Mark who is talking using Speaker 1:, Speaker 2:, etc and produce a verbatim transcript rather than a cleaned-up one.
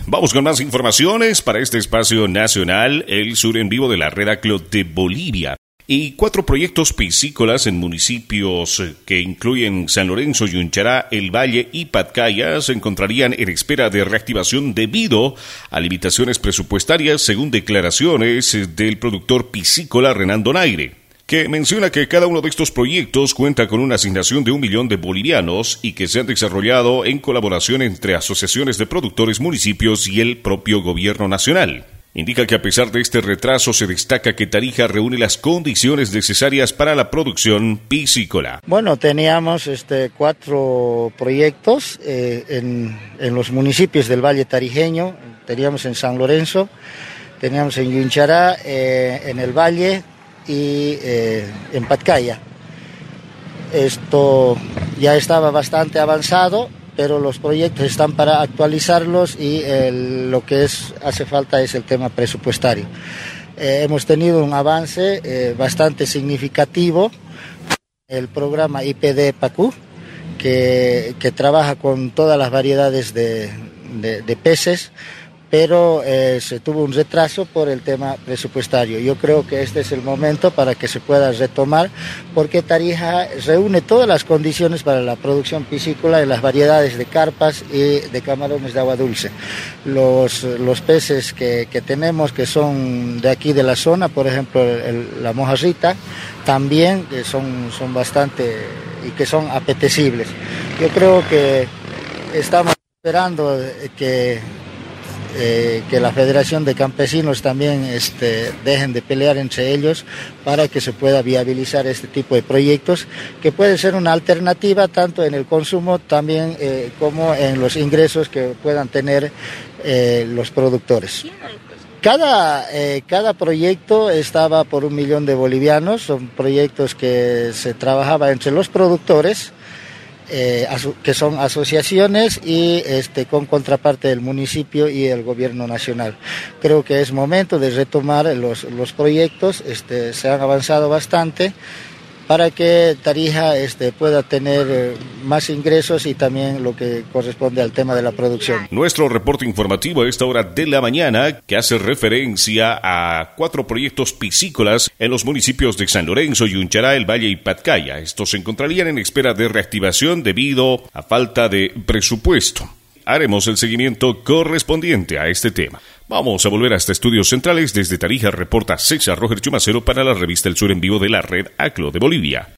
Speaker 1: Vamos con más informaciones para este espacio nacional, el Sur en Vivo de la Red ACLO de Bolivia. Y cuatro proyectos piscícolas en municipios que incluyen San Lorenzo, Yunchara, El Valle y Patcaya se encontrarían en espera de reactivación debido a limitaciones presupuestarias, según declaraciones del productor piscícola Renan Donaire, que menciona que cada uno de estos proyectos cuenta con una asignación de un millón de bolivianos y que se han desarrollado en colaboración entre asociaciones de productores, municipios y el propio gobierno nacional. Indica que a pesar de este retraso se destaca que Tarija reúne las condiciones necesarias para la producción piscícola.
Speaker 2: Bueno, teníamos este, cuatro proyectos eh, en, en los municipios del Valle Tarijeño. Teníamos en San Lorenzo, teníamos en Yunchara, eh, en El Valle y eh, en Patcaya. Esto ya estaba bastante avanzado, pero los proyectos están para actualizarlos y el, lo que es, hace falta es el tema presupuestario. Eh, hemos tenido un avance eh, bastante significativo. El programa I P D PACU, que, que trabaja con todas las variedades de, de, de peces, pero eh, se tuvo un retraso por el tema presupuestario. Yo creo que este es el momento para que se pueda retomar, porque Tarija reúne todas las condiciones para la producción piscícola en las variedades de carpas y de camarones de agua dulce. Los, los peces que, que tenemos, que son de aquí de la zona, por ejemplo el, la mojarrita, también que son, son bastante y que son apetecibles. Yo creo que estamos esperando que Eh, que la Federación de Campesinos también este, dejen de pelear entre ellos para que se pueda viabilizar este tipo de proyectos, que puede ser una alternativa tanto en el consumo también eh, como en los ingresos que puedan tener eh, los productores. Cada, eh, cada proyecto estaba por un millón de bolivianos, son proyectos que se trabajaba entre los productores, Eh, que son asociaciones y este, con contraparte del municipio y el gobierno nacional. Creo que es momento de retomar los, los proyectos, este, se han avanzado bastante para que Tarija este, pueda tener eh, más ingresos y también lo que corresponde al tema de la producción.
Speaker 1: Nuestro reporte informativo a esta hora de la mañana, que hace referencia a cuatro proyectos piscícolas en los municipios de San Lorenzo, Yunchara, El Valle y Patcaya. Estos se encontrarían en espera de reactivación debido a falta de presupuesto. Haremos el seguimiento correspondiente a este tema. Vamos a volver hasta Estudios Centrales. Desde Tarija reporta César Roger Chumacero para la revista El Sur en Vivo de la Red ACLO de Bolivia.